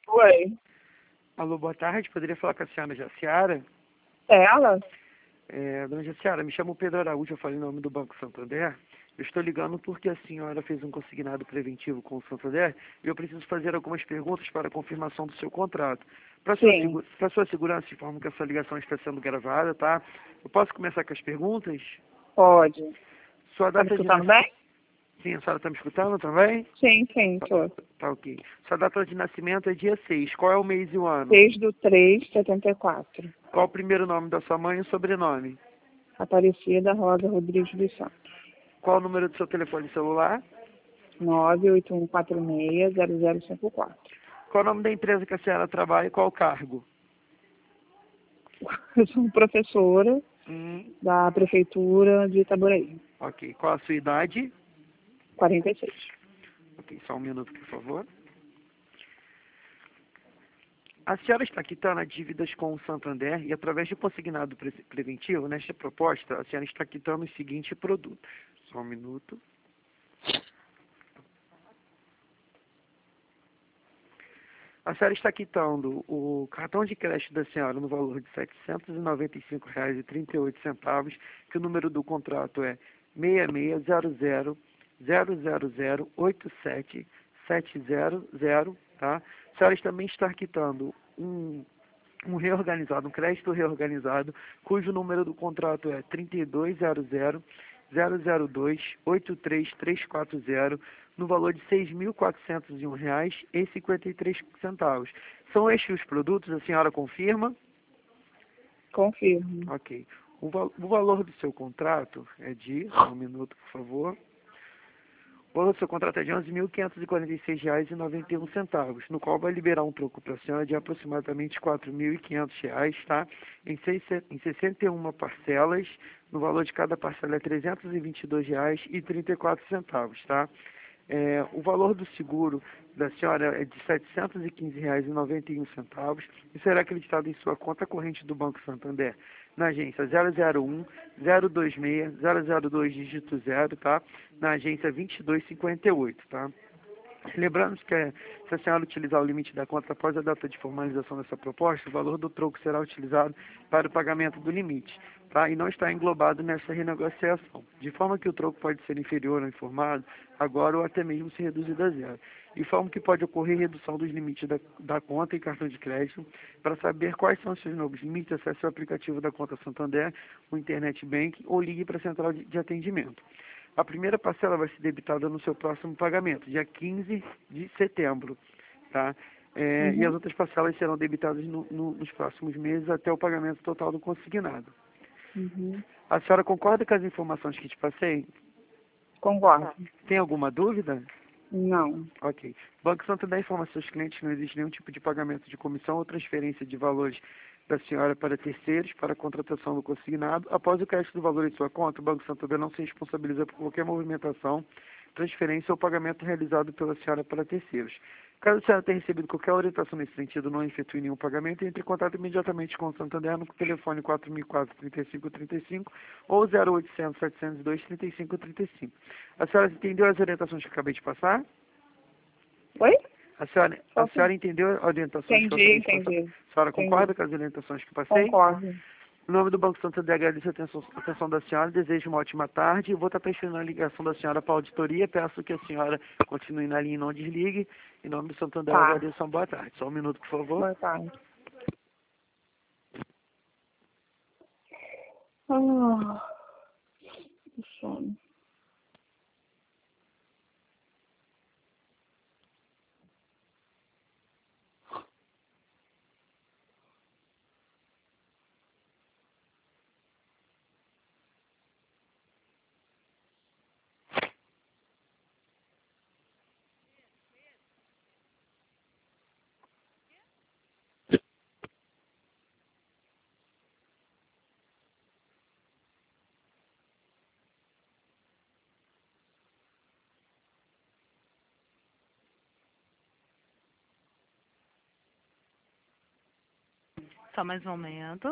Oi. Alô, boa tarde. Poderia falar com a senhora Jaciara? É ela? Dona Jaciara, me chamo Pedro Araújo, eu falei em nome do Banco Santander. Eu estou ligando porque a senhora fez um consignado preventivo com o Santander e eu preciso fazer algumas perguntas para a confirmação do seu contrato. Para Sim. sua segurança, informo que essa ligação está sendo gravada, tá? Eu posso começar com as perguntas? Pode. Sua Tá me data de escutando nascimento... bem? Sim, a senhora está me escutando também? Sim, tô. Tá ok. Sua data de nascimento é dia 6. Qual é o mês e o ano? 6/3/74. Qual o primeiro nome da sua mãe e o sobrenome? Aparecida Rosa Rodrigues dos Santos. Qual o número do seu telefone celular? 981460054. Qual o nome da empresa que a senhora trabalha e qual o cargo? Eu sou professora da Prefeitura de Itaboraí. Ok. Qual a sua idade? 46. Ok, só um minuto, por favor. A senhora está quitando as dívidas com o Santander e, através de consignado preventivo, nesta proposta, a senhora está quitando os seguintes produtos. Só um minuto. A senhora está quitando o cartão de crédito da senhora no valor de R$ 795,38, que o número do contrato é 6600008770, tá? A senhora também está quitando um reorganizado, um crédito reorganizado, cujo número do contrato é 320000283340, no valor de R$ 6.401,53. São estes os produtos, a senhora confirma? Confirmo. Ok. O valor do seu contrato é de... Um minuto, por favor. O valor do seu contrato é de R$ 11.546,91, no qual vai liberar um troco para a senhora de aproximadamente R$ 4.500, tá? Em 61 parcelas, no valor de cada parcela é R$ 322,34, tá? O valor do seguro da senhora é de R$ 715,91 e será acreditado em sua conta corrente do Banco Santander, na agência 001-026-002 dígito 0, tá? Na agência 2258, tá? Lembrando que se a senhora utilizar o limite da conta após a data de formalização dessa proposta, o valor do troco será utilizado para o pagamento do limite, tá? E não está englobado nessa renegociação, de forma que o troco pode ser inferior ao informado agora ou até mesmo ser reduzido a zero. De forma que pode ocorrer redução dos limites da conta e cartão de crédito. Para saber quais são os seus novos limites, acesse o aplicativo da conta Santander, o Internet Banking ou ligue para a central de atendimento. A primeira parcela vai ser debitada no seu próximo pagamento, dia 15 de setembro, tá? E as outras parcelas serão debitadas nos próximos meses até o pagamento total do consignado. A senhora concorda com as informações que te passei? Concordo. Tem alguma dúvida? Não. Ok. Banco Santander informa aos seus clientes que não existe nenhum tipo de pagamento de comissão ou transferência de valores da senhora para terceiros para a contratação do consignado. Após o crédito do valor em sua conta, o Banco Santander não se responsabiliza por qualquer movimentação, transferência ou pagamento realizado pela senhora para terceiros. Caso a senhora tenha recebido qualquer orientação nesse sentido, não efetue nenhum pagamento, entre em contato imediatamente com o Santander no telefone 4004-3535 ou 0800-702-3535. A senhora entendeu as orientações que eu acabei de passar? Oi? A senhora entendeu as orientações que eu acabei de passar? Entendi. A senhora concorda com as orientações que passei? Concordo. Em nome do Banco Santander, agradeço a atenção da senhora, desejo uma ótima tarde. Vou estar prestando a ligação da senhora para a auditoria, peço que a senhora continue na linha e não desligue. Em nome do Santander, Tá. agradeço uma boa tarde. Só um minuto, por favor. Boa tarde. Ah, que sono. Só mais um momento.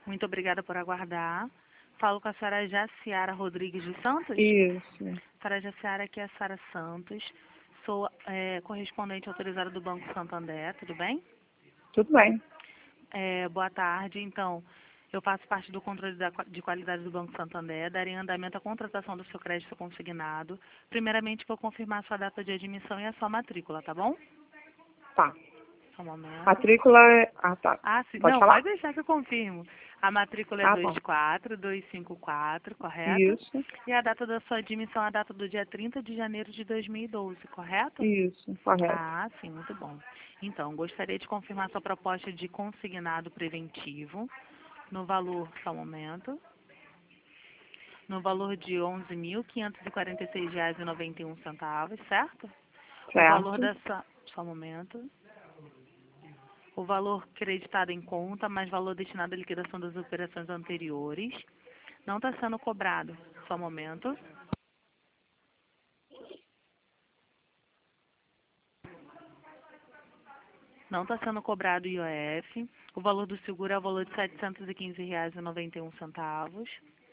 Muito obrigada por aguardar. Falo com a senhora Jaciara Rodrigues dos Santos? Isso. Senhora Jaciara, aqui é a Sara Santos. Sou correspondente autorizada do Banco Santander, tudo bem? Tudo bem. Boa tarde. Então, eu faço parte do controle de qualidade do Banco Santander. Darei andamento à contratação do seu crédito consignado. Primeiramente, vou confirmar a sua data de admissão e a sua matrícula, tá bom? Tá. Só um momento. Matrícula é... Ah, tá. Ah, sim. Pode Não, falar? pode deixar que eu confirmo. A matrícula é Tá bom. 24254, correto? Isso. E a data da sua admissão é a data do dia 30 de janeiro de 2012, correto? Isso. Correto. Ah, sim, muito bom. Então, gostaria de confirmar sua proposta de consignado preventivo no valor, só um momento, no valor de R$ 11.546,91, certo? O valor Certo. dessa, só um momento, o valor creditado em conta, mais valor destinado à liquidação das operações anteriores, não está sendo cobrado, só um momento. Não está sendo cobrado IOF. O valor do seguro é o valor de R$ 715,91.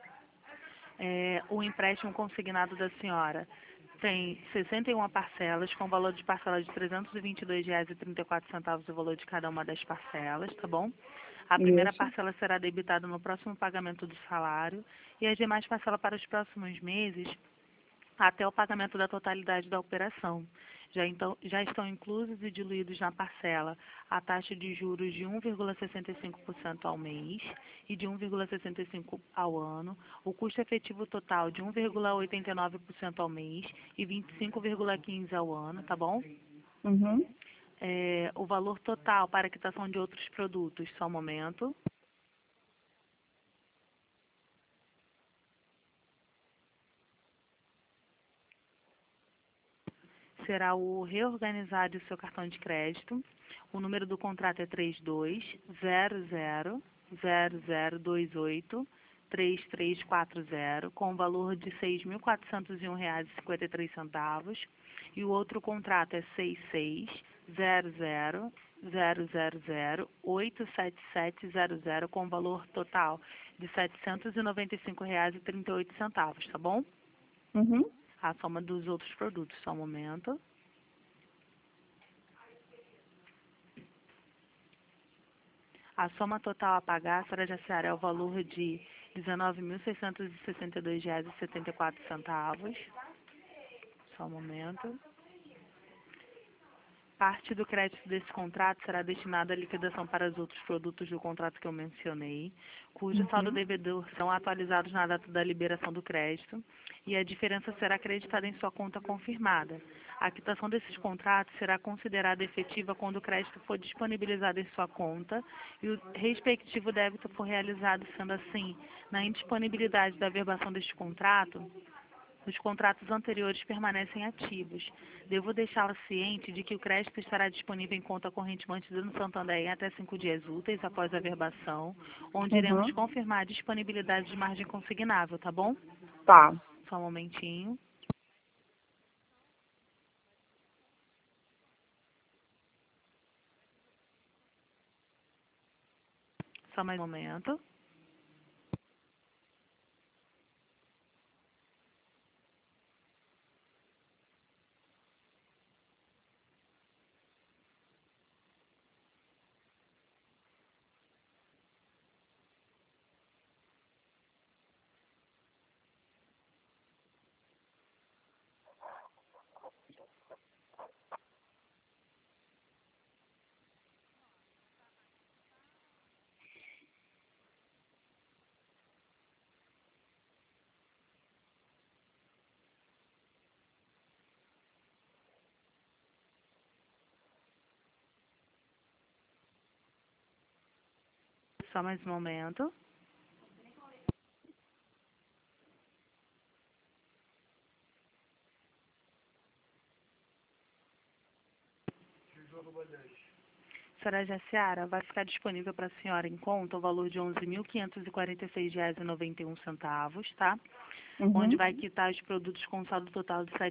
O empréstimo consignado da senhora tem 61 parcelas, com valor de parcela de R$ 322,34 o valor de cada uma das parcelas, tá bom? A primeira Isso. parcela será debitada no próximo pagamento do salário e as demais parcelas para os próximos meses até o pagamento da totalidade da operação. Já estão inclusos e diluídos na parcela a taxa de juros de 1,65% ao mês e de 1,65% ao ano, o custo efetivo total de 1,89% ao mês e 25,15% ao ano, tá bom? Uhum. O valor total para quitação de outros produtos, só um momento. Será o reorganizar do seu cartão de crédito. O número do contrato é 320000283340, com o valor de R$ 6.401,53. E o outro contrato é 66000087700, com o valor total de R$ 795,38, tá bom? Uhum. A soma dos outros produtos, só um momento. A soma total a pagar, senhora Jaciara, é o valor de R$ 19.662,74. Só um momento. Parte do crédito desse contrato será destinada à liquidação para os outros produtos do contrato que eu mencionei, cujo saldo Uhum. devedor são atualizados na data da liberação do crédito, e a diferença será acreditada em sua conta confirmada. A quitação desses contratos será considerada efetiva quando o crédito for disponibilizado em sua conta e o respectivo débito for realizado, sendo assim, na indisponibilidade da averbação deste contrato, os contratos anteriores permanecem ativos. Devo deixá-la ciente de que o crédito estará disponível em conta corrente mantida no Santander em até 5 dias úteis após a averbação, onde iremos Uhum. confirmar a disponibilidade de margem consignável, tá bom? Tá. Só um momentinho. Só mais um momento. Só mais um momento. Senhora Jaciara, vai ficar disponível para a senhora em conta o valor de R$ 11.546,91, tá? onde vai quitar os produtos com saldo total de R$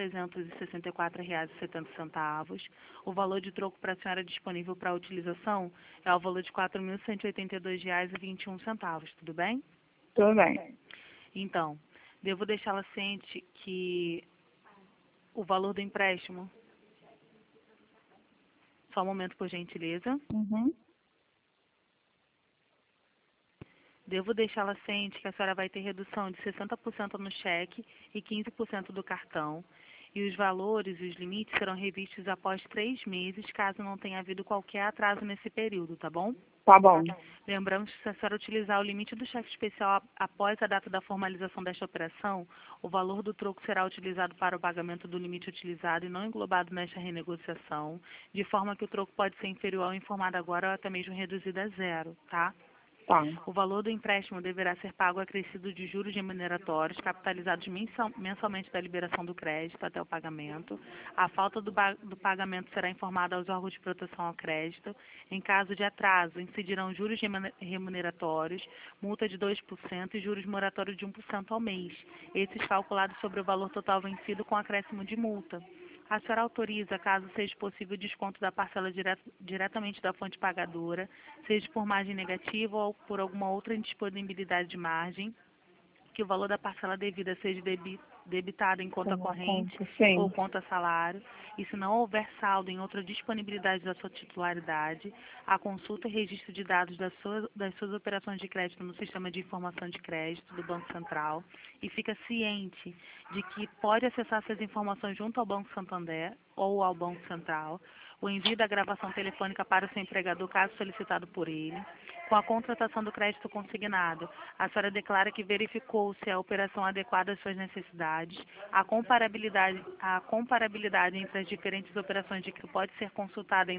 7.364,70. O valor de troco para a senhora disponível para utilização é o valor de R$ 4.182,21, tudo bem? Tudo bem. Então, devo deixá-la ciente que o valor do empréstimo... Só um momento, por gentileza. Uhum. Devo deixá-la ciente que a senhora vai ter redução de 60% no cheque e 15% do cartão. E os valores e os limites serão revistos após 3 meses, caso não tenha havido qualquer atraso nesse período, tá bom? Tá bom. Lembramos que se a senhora utilizar o limite do cheque especial após a data da formalização desta operação, o valor do troco será utilizado para o pagamento do limite utilizado e não englobado nesta renegociação, de forma que o troco pode ser inferior ao informado agora ou até mesmo reduzido a zero, tá? Tá. O valor do empréstimo deverá ser pago acrescido de juros remuneratórios, capitalizados mensalmente da liberação do crédito até o pagamento. A falta do pagamento será informada aos órgãos de proteção ao crédito. Em caso de atraso, incidirão juros remuneratórios, multa de 2% e juros moratórios de 1% ao mês. Esses calculados sobre o valor total vencido com acréscimo de multa. A senhora autoriza, caso seja possível, o desconto da parcela diretamente da fonte pagadora, seja por margem negativa ou por alguma outra indisponibilidade de margem, que o valor da parcela devida seja debitado em conta corrente Sim. ou conta salário, e se não houver saldo em outra disponibilidade da sua titularidade, a consulta e registro de dados das suas operações de crédito no Sistema de Informação de Crédito do Banco Central, e fica ciente de que pode acessar essas informações junto ao Banco Santander ou ao Banco Central, o envio da gravação telefônica para o seu empregador, caso solicitado por ele. Com a contratação do crédito consignado, a senhora declara que verificou se a operação adequada às suas necessidades, a comparabilidade entre as diferentes operações de que pode ser consultada em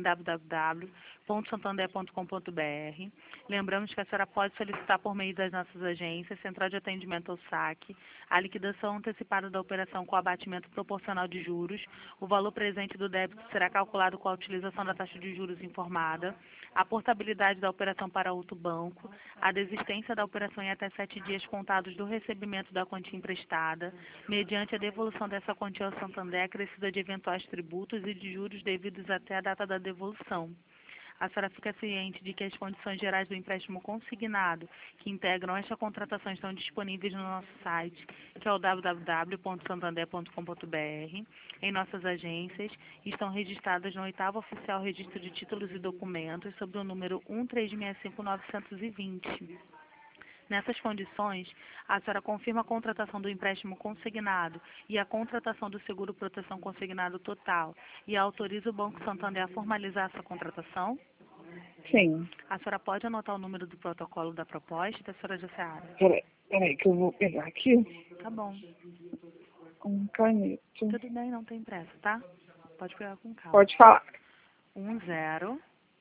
www.santander.com.br. Lembramos que a senhora pode solicitar por meio das nossas agências, Central de Atendimento ao Saque, a liquidação antecipada da operação com abatimento proporcional de juros. O valor presente do débito será calculado com a utilização da taxa de juros informada, a portabilidade da operação para outro banco, a desistência da operação em até 7 dias contados do recebimento da quantia emprestada, mediante a devolução dessa quantia ao Santander acrescida de eventuais tributos e de juros devidos até a data da devolução. A senhora fica ciente de que as condições gerais do empréstimo consignado que integram esta contratação estão disponíveis no nosso site, que é o www.santander.com.br, em nossas agências, e estão registradas no 8º Oficial Registro de Títulos e Documentos, sob o número 1365920. Nessas condições, a senhora confirma a contratação do empréstimo consignado e a contratação do seguro-proteção consignado total e autoriza o Banco Santander a formalizar essa contratação? Sim. A senhora pode anotar o número do protocolo da proposta da senhora Jaciara? Peraí que eu vou pegar aqui Tá bom. com caneta. Tudo bem, não tem pressa, tá? Pode pegar com calma. Pode falar. 10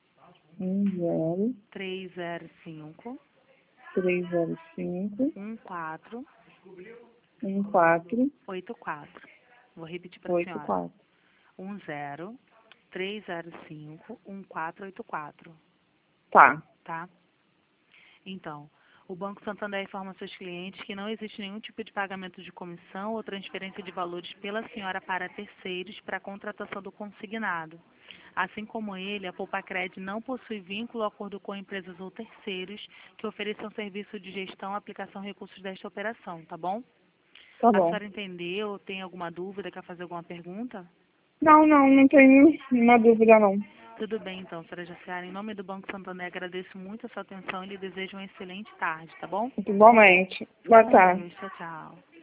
10 305 305 14 14 84. Vou repetir para a senhora. 84. 10 305 1484. Tá. Tá? Então, o Banco Santander informa seus clientes que não existe nenhum tipo de pagamento de comissão ou transferência de valores pela senhora para terceiros para a contratação do consignado. Assim como ele, a Poupacred não possui vínculo ou acordo com empresas ou terceiros que ofereçam serviço de gestão, aplicação e recursos desta operação, tá bom? Tá A bom. senhora entendeu? Tem alguma dúvida? Quer fazer alguma pergunta? Não tenho nenhuma dúvida não. Tudo bem, então, senhora Jaciara. Em nome do Banco Santander, agradeço muito a sua atenção e lhe desejo uma excelente tarde, tá bom? Igualmente. Boa tarde. Tchau, tchau.